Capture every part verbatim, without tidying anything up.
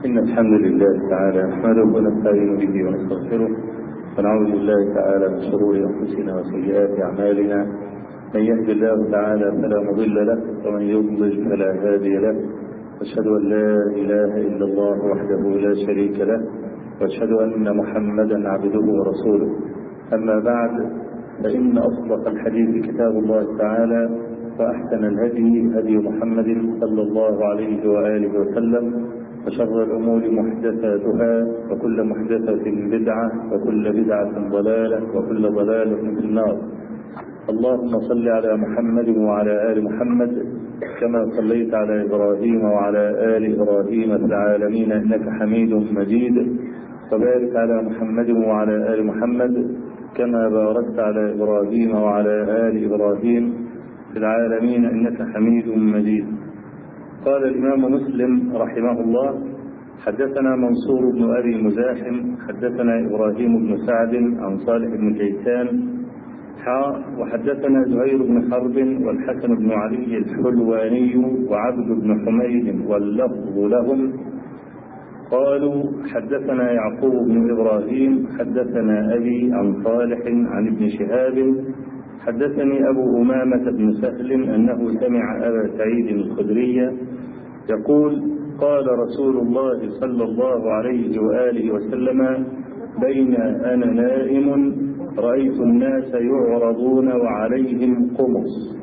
إن الحمد لله تعالى نحمده ونستعين به ونستغفره ونعوذ بالله تعالى من شرور أنفسنا وسيئات أعمالنا. من يهد الله تعالى فلا مضل له ومن يضلل فلا هادي له. أشهد أن لا إله إلا الله وحده لا شريك له وأشهد أن محمدا عبده ورسوله. أما بعد، فإن أصدق الحديث كتاب الله تعالى وأحسن الهدي هدي محمد صلى الله عليه وآله وسلم، وشر الأمور محدثاتها وكل محدثة بدعة وكل بدعة ضلالة وكل ضلالة في النار. اللهم صل على محمد وعلى آل محمد كما صليت على إبراهيم وعلى آل إبراهيم في العالمين إنك حميد مجيد، وبارك على محمد وعلى آل محمد كما باركت على إبراهيم وعلى آل إبراهيم في العالمين إنك حميد مجيد. قال الإمام مسلم رحمه الله: حدثنا منصور بن أبي مزاحم حدثنا إبراهيم بن سعد عن صالح بن كيسان حاء وحدثنا زهير بن حرب والحسن بن علي الحلواني وعبد بن حميد واللفظ لهم قالوا: حدثنا يعقوب بن إبراهيم حدثنا أبي عن صالح عن ابن شهاب حدثني أبو أمامة بن سهل أنه سمع أبا سعيد الخدري يقول: قال رسول الله صلى الله عليه وآله وسلم: بين أنا نائم رأيت الناس يعرضون وعليهم قمص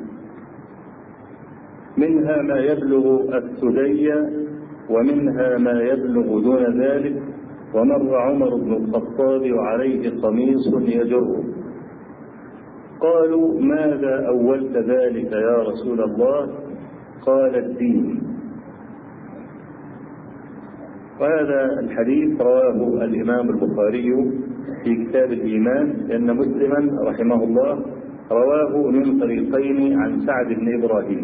منها ما يبلغ الثدي ومنها ما يبلغ دون ذلك، ومر عمر بن الخطاب وعليه قميص يجره. قالوا: ماذا أولت ذلك يا رسول الله؟ قال: الدين. وهذا الحديث رواه الإمام البخاري في كتاب الإيمان، لأن مسلما رحمه الله رواه من طريقين عن سعد بن إبراهيم.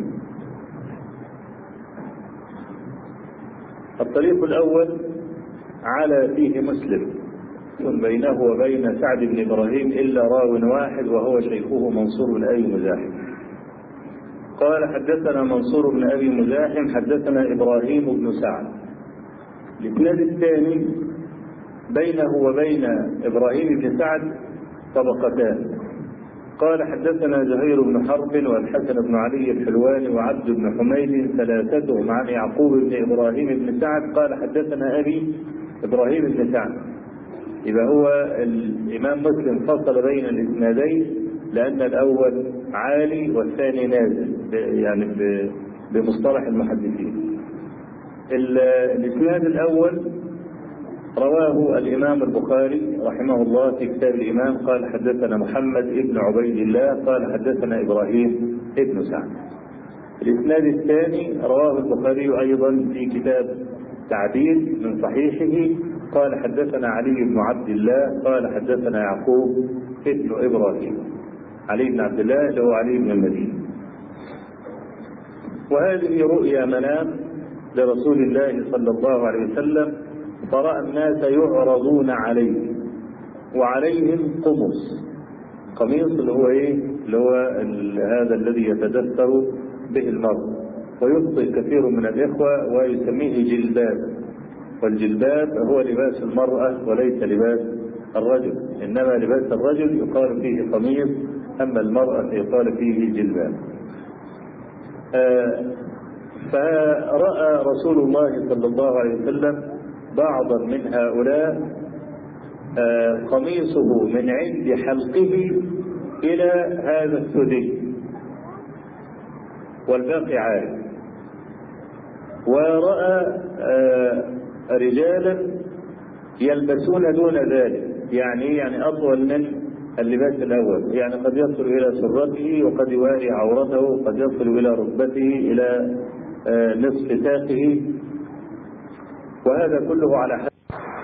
الطريق الأول على فيه مسلم بينه وبين سعد بن إبراهيم إلا راو واحد وهو شيخه منصور بن أبي مزاحم. قال: حدثنا منصور بن أبي مزاحم حدثنا إبراهيم بن سعد. الإسناد الثاني بينه وبين إبراهيم بن سعد طبقتان. قال: حدثنا زهير بن حرب والحسن بن علي الحلواني وعبد بن حميد ثلاثتهم عن يعقوب بن إبراهيم بن سعد قال: حدثنا أبي إبراهيم بن سعد. إذا هو الإمام مسلم فصل بين الإسنادين لأن الأول عالي والثاني نازل، يعني بمصطلح المحدثين. الإسناد الأول رواه الإمام البخاري رحمه الله في كتاب الإمام قال: حدثنا محمد ابن عبيد الله قال: حدثنا إبراهيم ابن سعد. الإسناد الثاني رواه البخاري أيضا في كتاب تعديل من صحيحه قال: حدثنا علي بن عبد الله قال: حدثنا يعقوب ابن إبراهيم. علي بن عبد الله اللي هو علي بن المدينة. وهذه رؤيا منام لرسول الله صلى الله عليه وسلم، فرأى الناس يعرضون عليه وعليهم قمص. قميص اللي هو ايه؟ اللي هو هذا الذي يتدثر به المرء، ويخطئ كثير من الإخوة ويسميه جلباب، والجلباب هو لباس المرأة وليس لباس الرجل، إنما لباس الرجل يقال فيه قميص، أما المرأة يقال فيه جلباب. آه فرأى رسول الله صلى الله عليه وسلم بعضا من هؤلاء آه قميصه من عند حلقه إلى هذا الثدي والباقي عاري، ورأى آه رجالا يلبسون دون ذلك، يعني يعني أطول من اللباس الأول، يعني قد يصل إلى سرته وقد يواري عورته وقد يصل إلى ركبته إلى آه نصف ساقه، وهذا كله على حد.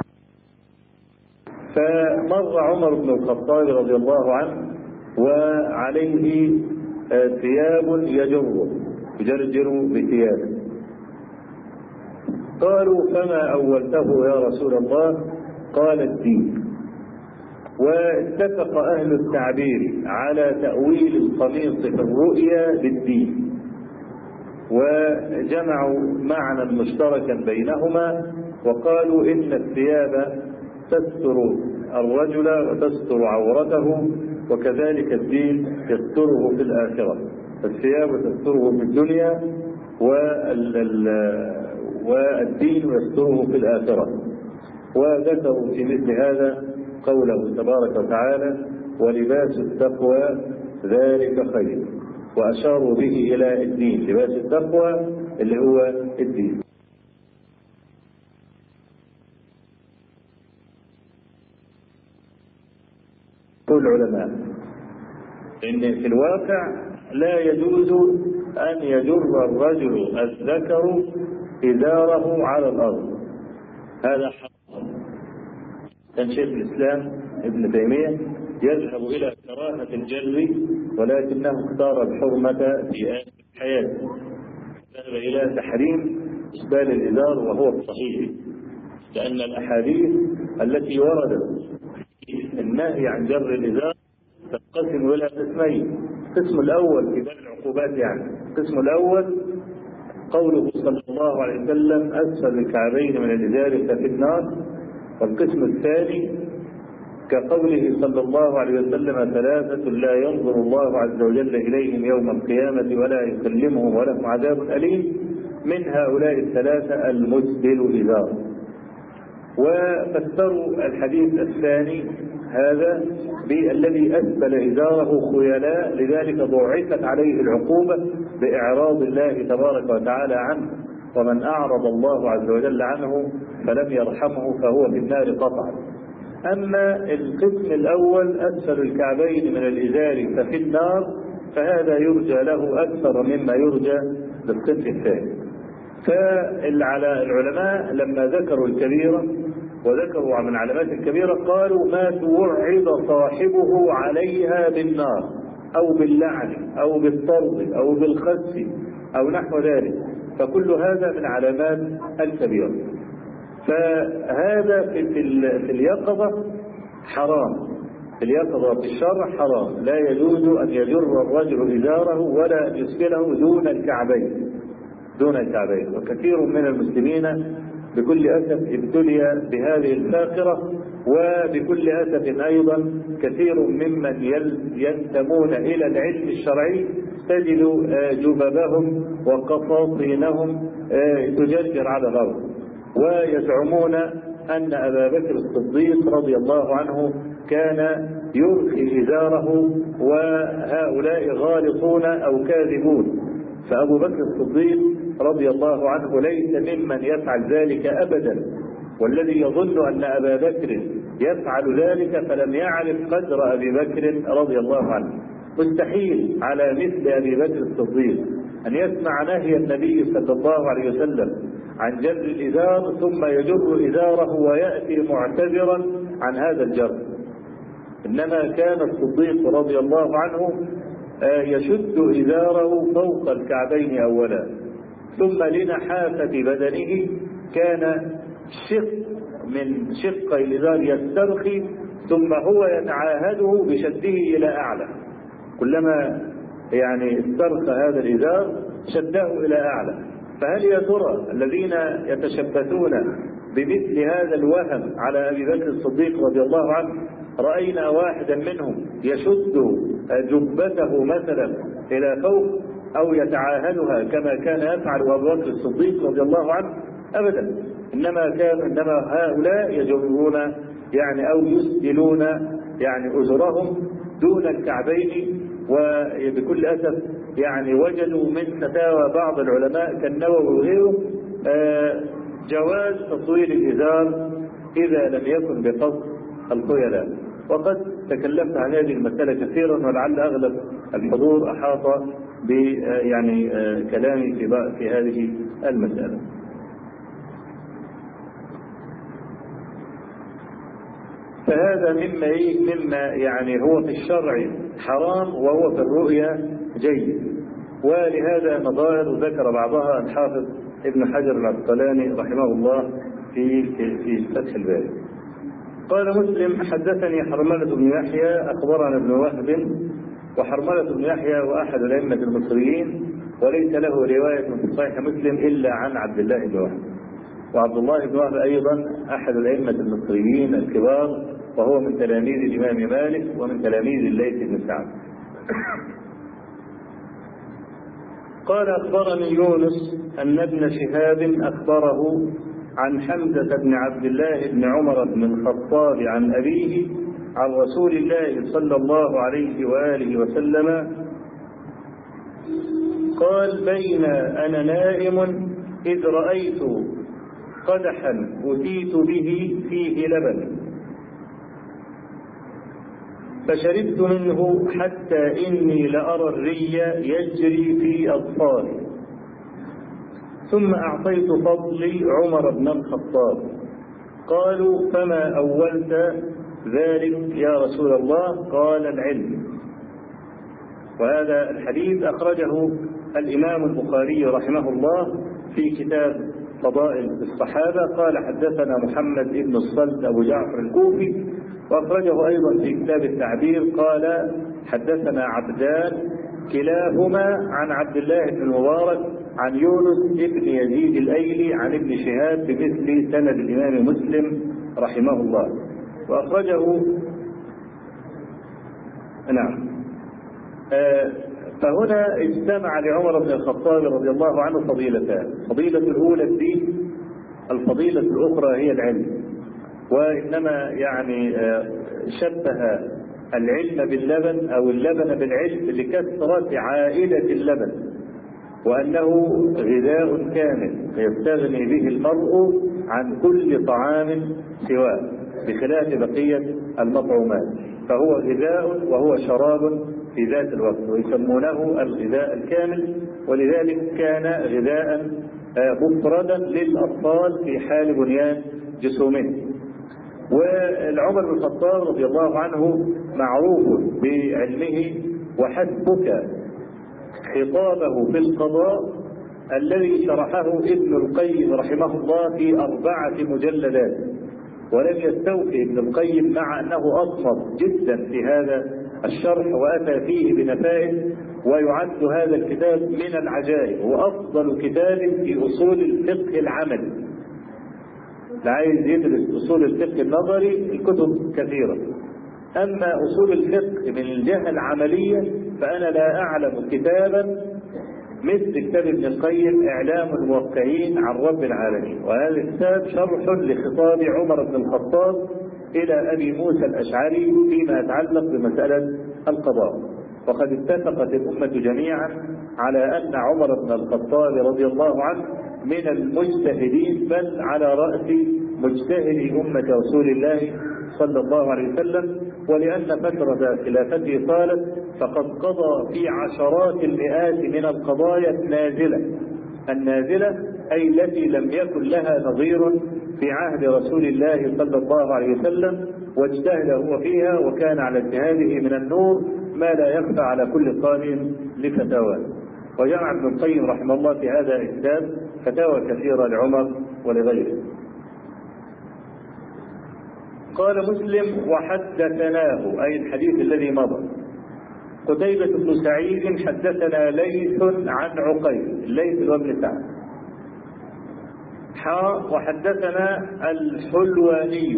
فمر عمر بن الخطاب رضي الله عنه وعليه آه ثياب يجر يجرجر بثيابه. قالوا: فما أولته يا رسول الله؟ قال: الدين. واتفق أهل التعبير على تأويل القميص في الرؤيا بالدين، وجمعوا معنى مشتركا بينهما وقالوا إن الثياب تستر الرجل وتستر عورته، وكذلك الدين يستره في الآخرة، الثياب تستره في الدنيا والدين يستره في الآخرة. وذكروا في مثل هذا قوله تبارك وتعالى: ولباس التقوى ذلك خير، وأشاروا به إلى الدين، لباس التقوى اللي هو الدين. كل العلماء إن في الواقع لا يجوز أن يجر الرجل الذكر إزاره على الأرض، هذا حرام. كان شيخ الإسلام ابن تيمية يذهب إلى كراهة الجر، ولكنه اختار الحرمة في آخر حياته، ذهب إلى تحريم إسبال الإزار وهو الصحيح، لأن الأحاديث التي وردت النهي عن جر الإزار تنقسم إلى قسمين. القسم الأول في باب العقوبات، يعني القسم الأول قوله صلى الله عليه وسلم: أسفل الكعبين من الإزار ففي النار. والقسم الثاني كقوله صلى الله عليه وسلم: ثلاثة لا ينظر الله عز وجل إليهم يوم القيامة ولا يكلمهم ولهم عذاب أليم، من هؤلاء الثلاثة المسبل إزاره. وفسروا الحديث الثاني هذا بالذي أسبل إزاره خيلاء، لذلك ضعفت عليه العقوبة بإعراض الله تبارك وتعالى عنه، ومن أعرض الله عز وجل عنه فلم يرحمه فهو في النار قطعا. أما القسم الأول أسفل الكعبين من الإزار ففي النار، فهذا يرجى له أكثر مما يرجى للقسم الثاني. فالعلماء لما ذكروا الكبيرة وذكروا من علامات الكبيرة قالوا: ما توعد صاحبه عليها بالنار أو باللعن أو بالطرد أو بالخس أو نحو ذلك، فكل هذا من علامات الكبيرة. فهذا في, في اليقظة حرام، في اليقظة في الشرع حرام، لا يجوز أن يجر الرجل إزاره ولا أن يسفله دون الكعبين، دون الكعبين. وكثير من المسلمين بكل أسف ابتلي بهذه الفاقرة، وبكل أسف أيضا كثير ممن ينتمون إلى العلم الشرعي تجد جببهم وقفاطينهم تجرجر على الأرض، ويزعمون أن أبا بكر الصديق رضي الله عنه كان يرخي إزاره، وهؤلاء غالطون أو كاذبون. فأبو بكر الصديق رضي الله عنه ليس ممن يفعل ذلك أبدا، والذي يظن أن أبا بكر يفعل ذلك فلم يعرف قدر أبي بكر رضي الله عنه. مستحيل على مثل أبي بكر الصديق أن يسمع نهي النبي صلى الله عليه وسلم عن جر الإزار ثم يجر إزاره ويأتي معتذرا عن هذا الجر. إنما كان الصديق رضي الله عنه يشد إزاره فوق الكعبين أولا، ثم لنحافة بدنه كان شق من شق الإزار يسترخي، ثم هو يتعاهده بشده إلى أعلى، كلما يعني استرخى هذا الإزار شده إلى أعلى. فهل يا ترى الذين يتشبثون بمثل هذا الوهم على أبي بكر الصديق رضي الله عنه رأينا واحدا منهم يشد جبته مثلا إلى فوق أو يتعاهدها كما كان يفعل أبو بكر الصديق رضي الله عنه؟ أبدا. إنما كان إنما هؤلاء يجرون يعني أو يسدلون يعني أزرهم دون الكعبين. وبكل أسف يعني وجدوا من فتاوى بعض العلماء كالنووي وغيره جواز تصوير الإزار إذا لم يكن بقصد الخيلاء. وقد تكلمت عن هذه المسألة كثيرا، ولعل أغلب الحضور أحاط ب يعني كلامي في في هذه المسألة. فهذا مما إيه مما يعني هو في الشرع حرام وهو في الرؤيا جيد. ولهذا مظاهر ذكر بعضها الحافظ ابن حجر العسقلاني رحمه الله في في فتح الباري. قال مسلم: حدثني حرملة بن يحيى أخبرنا ابن وهب، وحرملة بن يحيى وأحد الأئمة المصريين، وليس له رواية في صحيح مسلم إلا عن عبد الله بن وهب. وعبد الله بن وهب أيضا أحد الأئمة المصريين الكبار، وهو من تلاميذ الإمام مالك ومن تلاميذ الليث بن سعد. قال أخبرني يونس أن ابن شهاب أخبره عن حمزة بن عبد الله بن عمر بن الخطاب عن أبيه عن رسول الله صلى الله عليه وآله وسلم قال: بين أنا نائم إذ رأيت قدحا أتيت به فيه لبن، فشربت منه حتى إني لأرى الري يجري في أظفاري، ثم أعطيت فضلي عمر بن الخطاب. قالوا: فما أولت ذلك يا رسول الله؟ قال: العلم. وهذا الحديث أخرجه الإمام البخاري رحمه الله في كتاب فضائل الصحابة. قال: حدثنا محمد بن الصلت أبو جعفر الكوفي، وأخرجه أيضا في كتاب التعبير. قال: حدثنا عبدان كلاهما عن عبد الله بن المبارك عن يونس بن يزيد الأيلي عن ابن شهاب بمثل سند الإمام مسلم رحمه الله. وأخرجه نعم آه فهنا اجتمع لعمر بن الخطاب رضي الله عنه فضيلتان: الفضيلة الأولى الدين، الفضيلة الأخرى هي العلم. وإنما يعني آه شبه العلم باللبن أو اللبن بالعلم لكثرة عائلة اللبن، وأنه غذاء كامل يستغني به المرء عن كل طعام سواه بخلاف بقية المطعومات، فهو غذاء وهو شراب في ذات الوقت، ويسمونه الغذاء الكامل. ولذلك كان غذاء مفردا للأطفال في حال بنيان جسومهم. والعمر بن الخطاب رضي الله عنه معروف بعلمه، وحسبك خطابه في القضاء الذي شرحه ابن القيم رحمه الله في أربعة مجلدات، ولم يستوفي ابن القيم مع أنه أصمت جدا في هذا الشرح وأتى فيه بنفائس، ويعد هذا الكتاب من العجائب، وأفضل كتاب في أصول الفقه العملي. عايز يدرس أصول الفقه النظري الكتب كثيرة، أما أصول الفقه من الجهة العملية فأنا لا أعلم كتابا مثل كتاب ابن القيم إعلام الموقعين عن رب العالمين. وهذا الكتاب شرح لخطاب عمر بن الخطاب إلى أبي موسى الأشعري فيما يتعلق بمسألة القضاء. وقد اتفقت الأمة جميعا على أن عمر بن الخطاب رضي الله عنه من المجتهدين، بل على رأس مجتهدي أمة رسول الله صلى الله عليه وسلم. ولأن فترة خلافته طالت فقد قضى في عشرات المئات من القضايا النازلة، النازلة أي التي لم يكن لها نظير في عهد رسول الله صلى الله عليه وسلم، واجتهد هو فيها، وكان على اجتهاده من النور ما لا يخفى على كل قارئ لفتاواه. وجمع ابن القيم رحمه الله في هذا الكتاب فتاوى كثيرة لعمر ولغيره. قال مسلم: وحدثناه، أي الحديث الذي مضى، قتيبة بن سعيد حدثنا ليث عن عقيل، الليث بن سعد حاء، وحدثنا الحلواني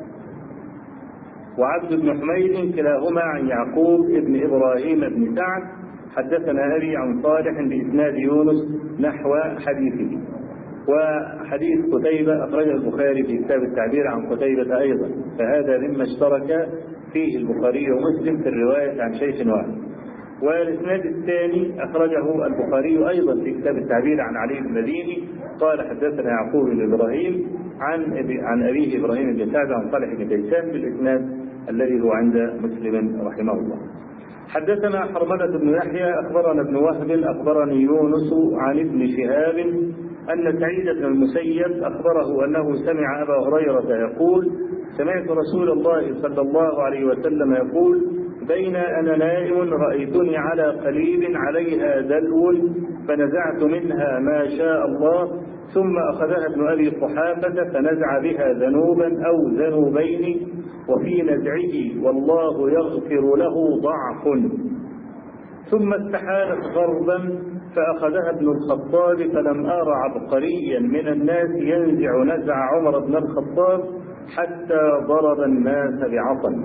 وعبد بن حميد كلاهما عن يعقوب ابن إبراهيم بن سعد حدثنا أبي عن صالح بإسناد يونس نحو حديثه. وحديث قتيبة أخرجه البخاري في كتاب التعبير عن قتيبة أيضا، فهذا مما اشترك فيه البخاري ومسلم في الرواية عن شيخ واحد. والإسناد الثاني أخرجه البخاري أيضا في كتاب التعبير عن علي بن المديني قال: حدثنا يعقوب بن إبراهيم عن عن أبيه إبراهيم بن سعد عن صالح بن كيسان بالإسناد الذي هو عند مسلم رحمه الله. حدثنا حرملة بن يحيى أخبرنا ابن وهب أخبرني يونس عن ابن شهاب أن سعيد بن المسيب أخبره أنه سمع أبا هريرة يقول: سمعت رسول الله صلى الله عليه وسلم يقول: بين أنا نائم رأيتني على قليب عليها دلو فنزعت منها ما شاء الله، ثم أخذها ابن أبي قحافة فنزع بها ذنوبا أو ذنوبين، وفي نزعه والله يغفر له ضعف، ثم استحالت غربا فأخذها ابن الخطاب فلم أر عبقريا من الناس ينزع نزع عمر بن الخطاب حتى ضرب الناس بعصا.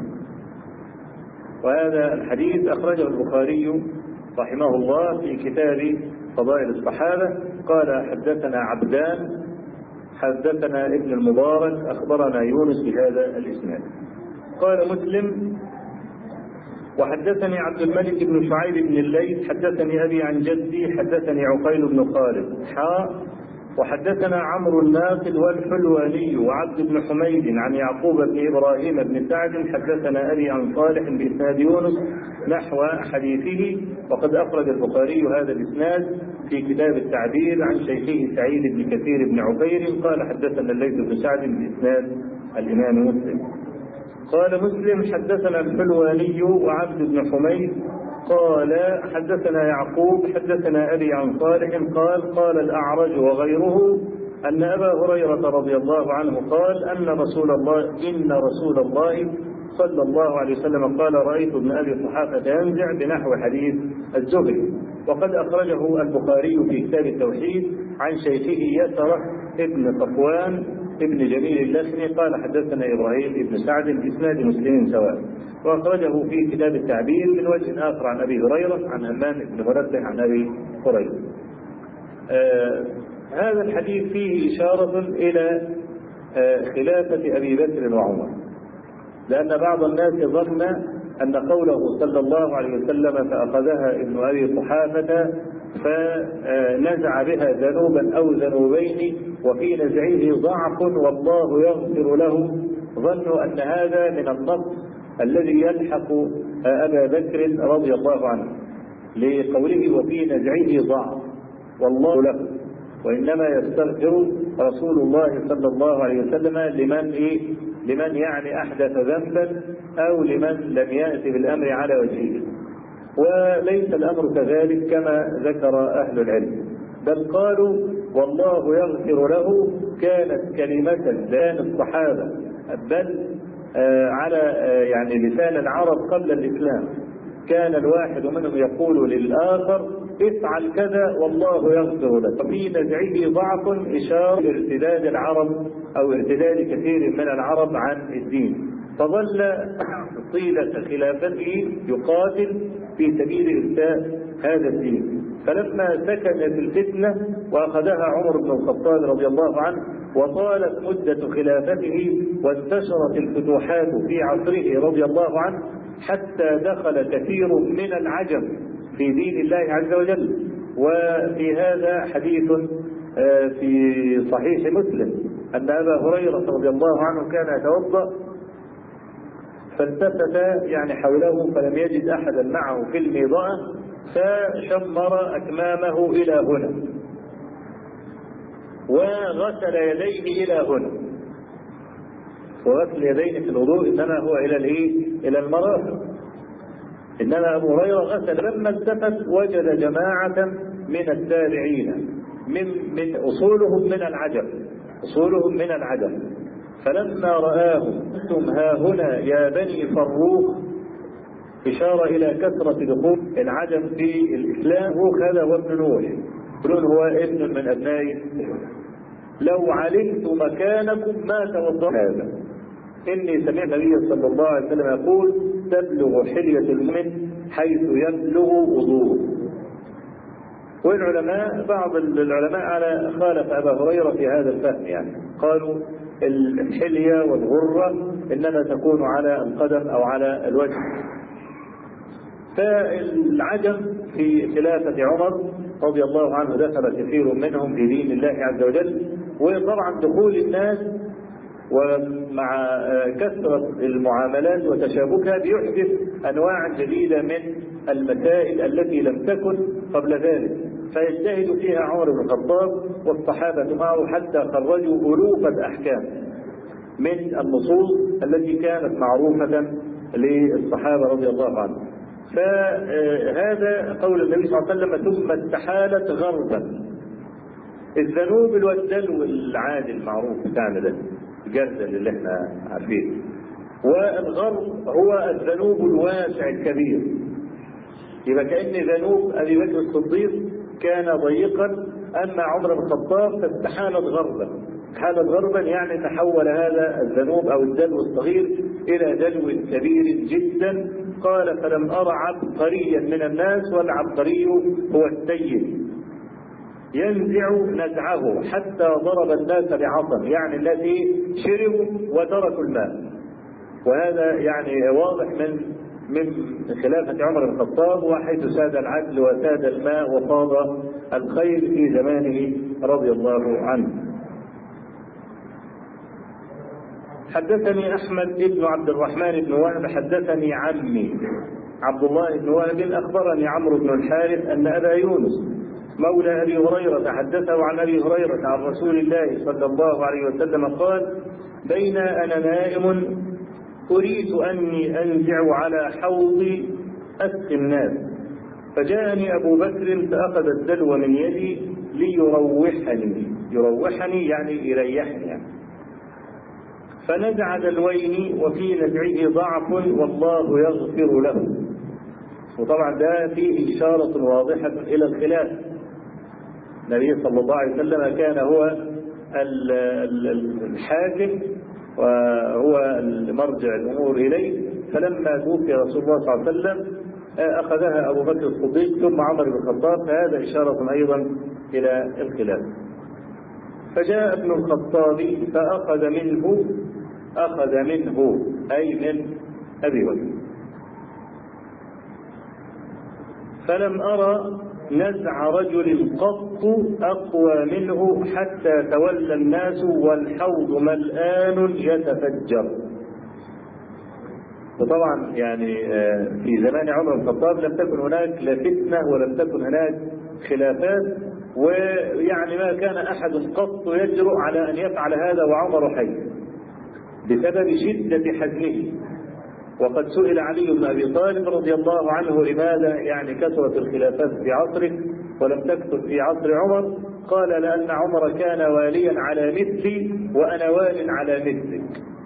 وهذا الحديث أخرجه البخاري رحمه الله في كتاب فضائل الصحابة. قال حدثنا عبدان حدثنا ابن المبارك أخبرنا يونس بهذا الإسناد. قال مسلم وحدثني عبد الملك بن شعيب بن الليث حدثني أبي عن جدي حدثني عقيل بن خالد حاء وحدثنا عمرو الناقد والحلواني وعبد بن حميد عن يعقوب بن إبراهيم بن سعد حدثنا أبي عن صالح بإسناد يونس نحو حديثه. وقد أخرج البخاري هذا الإسناد في كتاب التعبير عن شيخه سعيد بن كثير بن عبير قال حدثنا الليث بن سعد بإسناد الإمام مسلم. قال مسلم حدثنا الحلواني وعبد بن حميد قال حدثنا يعقوب حدثنا أبي عن صالح قال قال الأعرج وغيره أن أبا هريرة رضي الله عنه قال أن رسول الله إن رسول الله صلى الله عليه وسلم قال رأيت ابن أبي قحافة ينزع بنحو حديث الزهري. وقد أخرجه البخاري في كتاب التوحيد عن شيخه يسرة ابن صفوان ابن جميل اللخمي قال حدثنا إبراهيم ابن سعد بإسناد مسلم سواء. وأخرجه في كتاب التعبير من وجه آخر عن أبي هريرة عن همام بن منبه عن أبي هريرة. آه هذا الحديث فيه إشارة إلى آه خلافة أبي بكر وعمر، لأن بعض الناس ظن أن قوله صلى الله عليه وسلم فأخذها ابن أبي قحافة فنزع بها ذنوبا أو ذنوبين وفي نزعه ضعف والله يغفر له، ظنوا أن هذا من النص الذي يلحق أبا بكر رضي الله عنه لقوله وفي نزعه ضعف والله له، وإنما يستغفر رسول الله صلى الله عليه وسلم لمن إيه؟ لمن يعني أحدث ذنبا أو لمن لم يأتي بالأمر على وجهه. وليس الأمر كذلك كما ذكر أهل العلم، بل قالوا والله يغفر له كانت كلمة لسان الصحابة بل آه على آه يعني لسان العرب قبل الإسلام. كان الواحد منهم يقول للآخر افعل كذا والله يغفر لك. وفي نزعه ضعف إشارة لارتداد العرب أو ارتداد كثير من العرب عن الدين، فظل طيلة خلافته يقاتل في سبيل إرساء هذا الدين. فلما سكنت الفتنة وأخذها عمر بن الخطاب رضي الله عنه وطالت مدة خلافته وانتشرت الفتوحات في عصره رضي الله عنه حتى دخل كثير من العجم في دين الله عز وجل. وفي هذا حديث في صحيح مسلم أن أبا هريرة رضي الله عنه كان يتوضأ فالتفت يعني حوله فلم يجد أحدا معه في الميضاء فشمر أكمامه إلى هنا وغسل يديه إلى هنا. وغسل يديه في الوضوء إنما هو إلى الإيه؟ إلى المرافق. إنما أبو هريرة غسل لما التفت وجد جماعة من التابعين من من أصولهم من العجم أصولهم من العجم فلما رآهم أنتم ها هنا يا بني فروخ إشارة إلى كثرة دخول العجم في الإسلام. هذا هو ابن نوح يقولون هو ابن من أبنائه. لو علمت مكانكم ما توضأ هذا. إني سمعت النبي صلى الله عليه وسلم يقول تبلغ حلية المؤمن حيث يبلغ وضوءه. والعلماء بعض العلماء على خالف أبا هريرة في هذا الفهم، يعني قالوا الحلية والغرة إنما تكون على القدم أو على الوجه. فالعجم في خلافة عمر رضي الله عنه دخل كثير منهم في دين الله عز وجل. وطبعا دخول الناس ومع كثرة المعاملات وتشابكها بيحدث أنواع جديدة من المسائل التي لم تكن قبل ذلك، فيجتهد فيها عمر بن الخطاب والصحابة معه حتى خرجوا ألوف الأحكام من النصوص التي كانت معروفة للصحابة رضي الله عنهم. فهذا قول النبي صلى الله عليه وسلم ثم استحالت غربا. الذنوب الدلو العادي المعروف بتاعنا ده الجردل اللي احنا عارفينه، والغرب هو الذنوب الواسع الكبير. يبقى كأن ذنوب أبي بكر الصديق كان ضيقا، أما عمر بن الخطاب فاستحالت غربا، استحالت غربا يعني تحول هذا الذنوب أو الدلو الصغير إلى دلو كبير جدا. قال فلم أرى عبقريا من الناس، والعبقري هو السيد ينزع نزعه حتى ضرب الناس بعصا، يعني التي شربوا وتركوا الماء. وهذا يعني واضح من من خلافة عمر بن الخطاب، وحيث ساد العدل وساد الماء وفاض الخير في زمانه رضي الله عنه. حدثني أحمد بن عبد الرحمن بن وهب حدثني عمي عبد الله بن وهب أخبرني عمرو بن الحارث أن أبا يونس مولى أبي هريرة حدثه عن أبي هريرة عن رسول الله صلى الله عليه وسلم قال: بين أنا نائم أريد أني أنزع على حوضي أسقي الناس، فجاءني أبو بكر فأخذ الدلو من يدي ليروحني، يروحني يعني يريحني يعني. فنزع دلوين وفي نزعه ضعف والله يغفر له. وطبعا ده فيه إشارة واضحة إلى الخلاف. النبي صلى الله عليه وسلم كان هو الحاكم وهو المرجع الأمور إليه، فلما توفي رسول الله صلى الله عليه وسلم أخذها أبو بكر الصديق ثم عمر بن الخطاب، فهذا إشارة أيضا إلى الخلاف. فجاء ابن الخطاب فأخذ منه أخذ منه أي من أبي بكر، فلم أرى نزع رجل قط أقوى منه حتى تولى الناس والحوض ملآن يتفجر. وطبعا يعني في زمان عمر بن الخطاب لم تكن هناك لا فتنة ولم تكن هناك خلافات، ويعني ما كان أحد قط يجرؤ على أن يفعل هذا وعمر حي بسبب شدة حزمه. وقد سئل علي بن أبي طالب رضي الله عنه لماذا يعني كثرت الخلافات في عصرك ولم تكثر في عصر عمر؟ قال: لأن عمر كان واليا على مثلي وأنا وال على مثلك.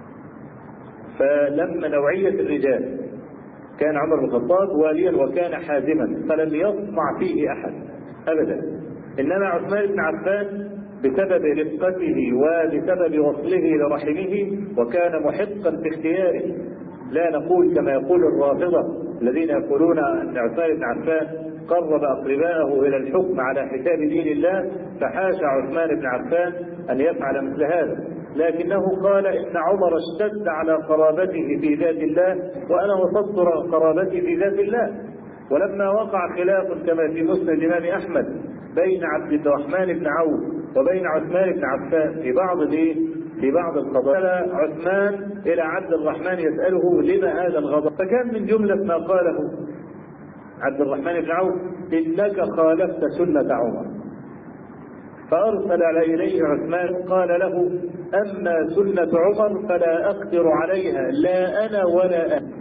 فلما نوعية الرجال كان عمر بن الخطاب واليا وكان حازما فلم يصنع فيه أحد أبدا، إنما عثمان بن عفان بسبب رفقته وبسبب وصله لرحمه وكان محقا في اختياره. لا نقول كما يقول الرافضة الذين يقولون أن عثمان بن عفان قرب أقرباءه إلى الحكم على حساب دين الله، فحاشا عثمان بن عفان أن يفعل مثل هذا، لكنه قال إن عمر اشتد على قرابته في ذات الله وأنا وسطت قرابتي في ذات الله. ولما وقع خلاف كما في مسند الإمام أحمد بين عبد الرحمن بن عوف وبين عثمان بن عفان في بعض في بعض القضايا، عثمان إلى عبد الرحمن يسأله لما هذا الغضب، فكان من جملة ما قاله عبد الرحمن بن عوف: إنك خالفت سنة عمر. فأرسل إليه عثمان قال له: أما سنة عمر فلا أقدر عليها لا أنا ولا أنت.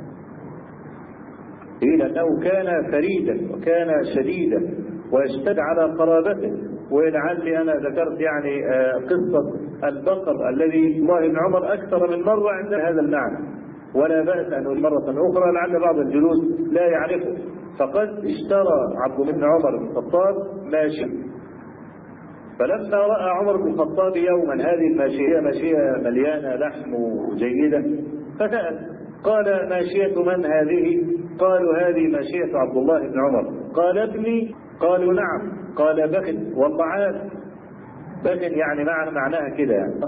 لأنه كان فريدا وكان شديدا واشتد على قرابته. ولعلي أنا ذكرت يعني قصة البقر الذي الله بن عمر أكثر من مرة عند هذا المعنى، ولا بأس أنه مرة أخرى لعل بعض الجلوس لا يعرفه. فقد اشترى عبد بن عمر بن الخطاب ماشية، فلما رأى عمر بن الخطاب يوما هذه الماشية ماشية مليانة لحم جيدة فسأل قال: ماشية من هذه؟ قالوا: هذه ماشية عبد الله بن عمر. قال: ابني؟ قالوا: نعم. قال: بخن والله عاد. بخن يعني معنى معناها كده يعني.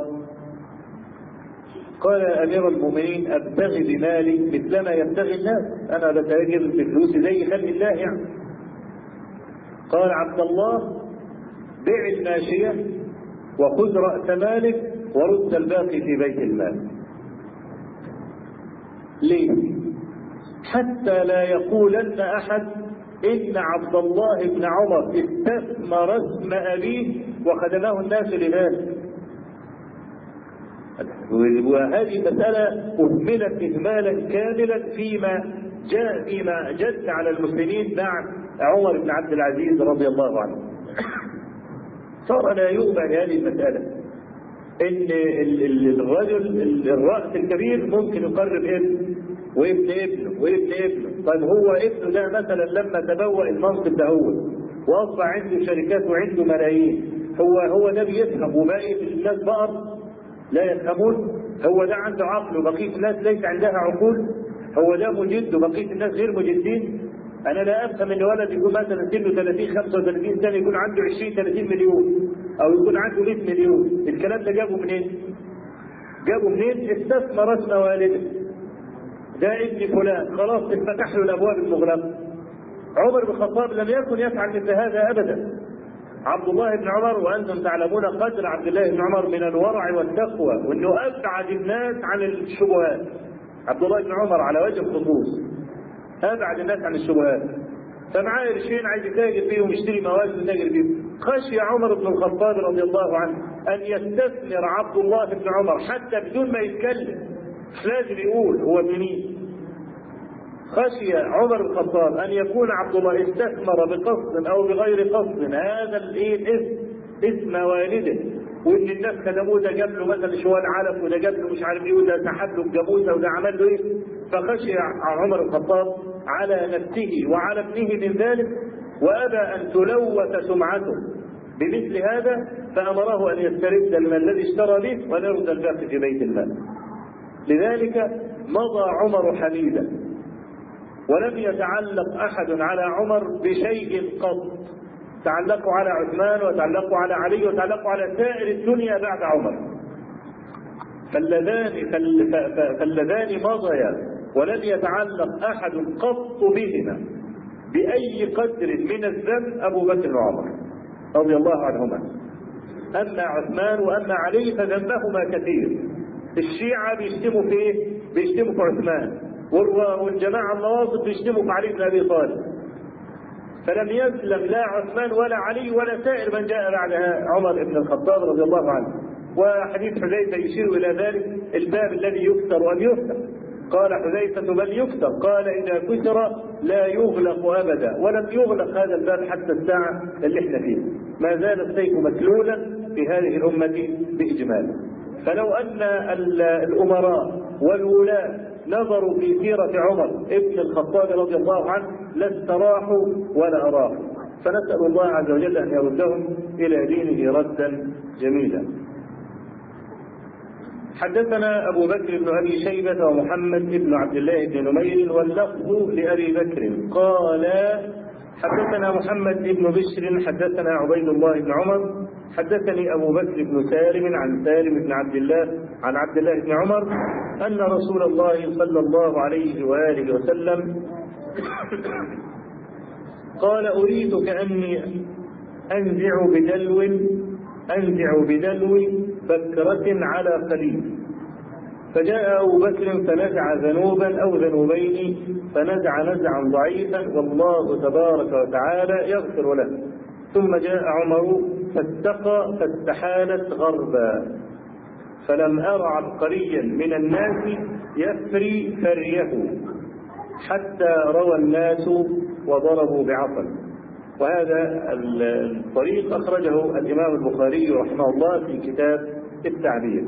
قال: أمير المؤمنين أبتغي بمالي مثلما يبتغي الناس، أنا بتاجر بفلوسي زي خلق الله يعني. قال عبد الله: بيع الماشية وخذ رأس مالك ورد الباقي في بيت المال. ليه؟ حتى لا يقولن أحد إن عبد الله بن عمر استثمر اسم أبيه وخدمه الناس لذلك. وهذه مسألة أهملت إهمالا كاملا فيما جاء فيما جد على المسلمين بعد عمر بن عبد العزيز رضي الله عنه. صار لا يؤبى لهذه المسألة، إن الرجل الرأس الكبير ممكن يقرب ابنه وابن ابنه وابن ابنه. طيب هو ابنه ده مثلا لما تبوأ المنصب ده هو وأصبح عنده شركات وعنده ملايين، هو هو ده بيفهم وباقي الناس بقر لا يفهمون؟ هو ده عنده عقل وبقية الناس ليس عندها عقول؟ هو ده مجد وبقية الناس غير مجدين؟ أنا لا أفهم إن ولد يكون مثلا سنه ثلاثين خمسة وثلاثين سنة يكون عنده عشرين ثلاثين مليون أو يكون عنده مئة مليون. الكلام ده جابه منين؟ جابه منين؟ استثمر اسم والده، ده ابن فلان، خلاص اتفتح له الأبواب المغلقة. عمر بن الخطاب لم يكن يفعل مثل هذا أبدا. عبد الله بن عمر، وأنتم تعلمون قدر عبد الله بن عمر من الورع والتقوى، وأنه أبعد الناس عن الشبهات. عبد الله بن عمر على وجه الخصوص أبعد الناس عن الشبهات، فمعاه قرشين عايز يتاجر فيهم ويشتري مواد ويتاجر فيهم. خشي عمر بن الخطاب رضي الله عنه أن يستثمر عبد الله بن عمر حتى بدون ما يتكلم، مش لازم يقول هو ابن مين. خشي عمر بن الخطاب أن يكون عبد الله استثمر بقصد أو بغير قصد هذا الاسم، اسم والده، وإن الناس خدموه، ده جاب له مثلا شوال علف، وده جاب له مش عارف إيه، وده سحب له الجاموسة، وده عمل له إيه. فخشي عمر بن الخطاب على نفسه وعلى ابنه من ذلك، وأبى أن تلوث سمعته بمثل هذا، فأمره أن يسترد من الذي اشترى به ويرد الباقي في بيت المال. لذلك مضى عمر حميدا، ولم يتعلق أحد على عمر بشيء قط. تعلقوا على عثمان وتعلقوا على علي وتعلقوا على سائر الدنيا بعد عمر. فاللذان فاللذان مضيا ولم يتعلق أحد قط بهما بأي قدر من الذنب أبو بكر وعمر رضي الله عنهما. أما عثمان وأما علي فذنبهما كثير. الشيعة بيشتموا في إيه؟ بيشتموا في عثمان، والجماعة النواصب بيشتموا في علي بن أبي طالب. فلم يسلم لا عثمان ولا علي ولا سائر من جاء بعد عمر بن الخطاب رضي الله عنه. وحديث حذيفة يشير إلى ذلك، الباب الذي يكسر أم يفتح. قال حذيفة بل يكسر، قال إذا كسر لا يغلق أبدا، ولم يغلق هذا الباب حتى الساعة اللي احنا فيها، ما زال السيف مسلولا في هذه الأمة بإجمال. فلو أن الأمراء والولاة نظروا في سيرة عمر ابن الخطاب رضي الله عنه لاستراحوا ولا أراحوا. فنسأل الله عز وجل أن يردهم إلى دينه ردا جميلا. حدثنا أبو بكر بن أبي شيبة ومحمد بن عبد الله بن نمير واللفظ لأبي بكر قال حدثنا محمد بن بشر حدثنا عبيد الله بن عمر حدثني أبو بكر بن سالم عن سالم بن عبد الله عن عبد الله بن عمر أن رسول الله صلى الله عليه وآله وسلم قال أريد كأني أنزع بدلو أنزع بدلو بكرة على قليل، فجاء أبو بكر فنزع ذنوبا أو ذنوبين فنزع نزعا ضعيفا والله تبارك وتعالى يغفر له، ثم جاء عمر فاتقى فاستحالت غربا، فلم أر عبقريا من الناس يفري فريه حتى روى الناس وضربوا بعصا. وهذا الطريق أخرجه الإمام البخاري رحمه الله في كتاب التعبير.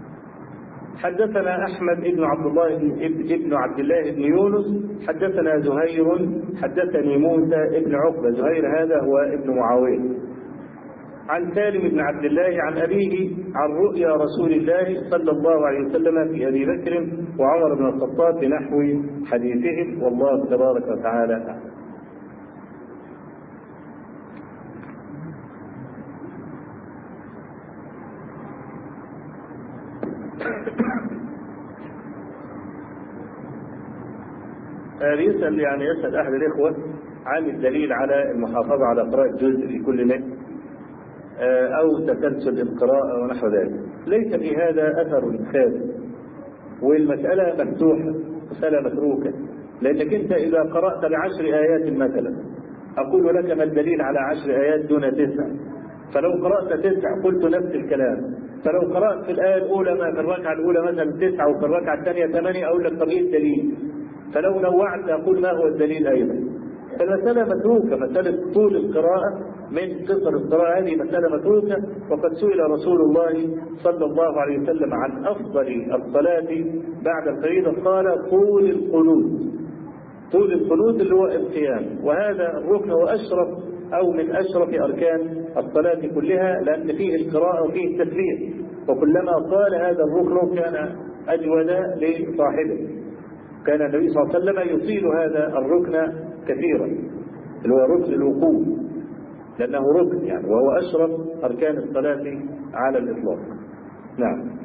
حدثنا أحمد بن عبد الله بن عبد الله بن يونس حدثنا زهير حدثني موسى بن عقبة، زهير هذا هو ابن معاوية، عن سالم بن عبد الله عن أبيه عن رؤيا رسول الله صلى الله عليه وسلم في أبي بكر وعمر بن الخطاب بنحو حديثهم، والله تبارك وتعالى أعلم. يسأل يعني يسأل أحد الإخوة عن الدليل على المحافظة على قراءة جزء في كل نجم أو تسلسل القراءة ونحو ذلك. ليس في هذا أثر خاص، والمسألة مفتوحة، مسألة متروكة، لأنك أنت إذا قرأت بعشر آيات مثلا أقول لك ما الدليل على عشر آيات دون تسع، فلو قرأت تسع قلت نفس الكلام، فلو قرأت في الآية الأولى ما في الركعة الأولى مثلا تسعة وفي الركعة الثانية ثمانية أقول لك طب إيه الدليل؟ فلو نوعت أقول ما هو الدليل أيضا. فالمسألة متروكة، مسألة طول القراءة من قصر القراءة هذه مسألة متروكة. وقد سئل رسول الله صلى الله عليه وسلم عن أفضل الصلاة بعد الفريضة قال طول القنوت، طول القنوت اللي هو القيام، وهذا الركن وأشرف أو من أشرف أركان الصلاة كلها، لأن فيه القراءة وفيه التسبيح، وكلما طال هذا الركن كان أجود لصاحبه. كان النبي صلى الله عليه وسلم يطيل هذا الركن كثيرا، اللي هو ركن الوقوف، لأنه ركن يعني، وهو أشرف أركان الصلاة على الإطلاق. نعم.